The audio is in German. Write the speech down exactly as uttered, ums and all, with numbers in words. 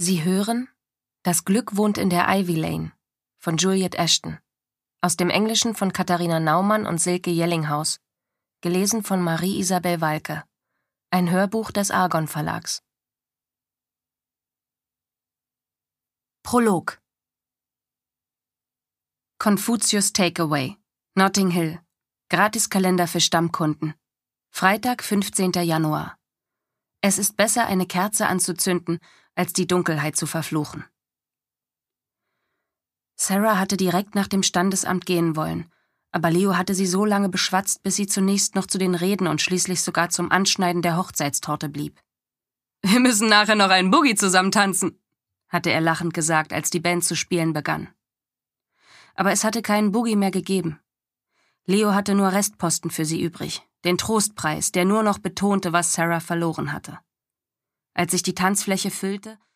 Sie hören »Das Glück wohnt in der Ivy Lane« von Juliet Ashton. Aus dem Englischen von Katharina Naumann und Silke Jellinghaus. Gelesen von Marie-Isabel Walke. Ein Hörbuch des Argon Verlags. Prolog. Confucius Takeaway, Notting Hill. Gratiskalender für Stammkunden. Freitag, fünfzehnter Januar. Es ist besser, eine Kerze anzuzünden, als die Dunkelheit zu verfluchen. Sarah hatte direkt nach dem Standesamt gehen wollen, aber Leo hatte sie so lange beschwatzt, bis sie zunächst noch zu den Reden und schließlich sogar zum Anschneiden der Hochzeitstorte blieb. »Wir müssen nachher noch einen Boogie zusammen tanzen«, hatte er lachend gesagt, als die Band zu spielen begann. Aber es hatte keinen Boogie mehr gegeben. Leo hatte nur Restposten für sie übrig, den Trostpreis, der nur noch betonte, was Sarah verloren hatte. Als sich die Tanzfläche füllte,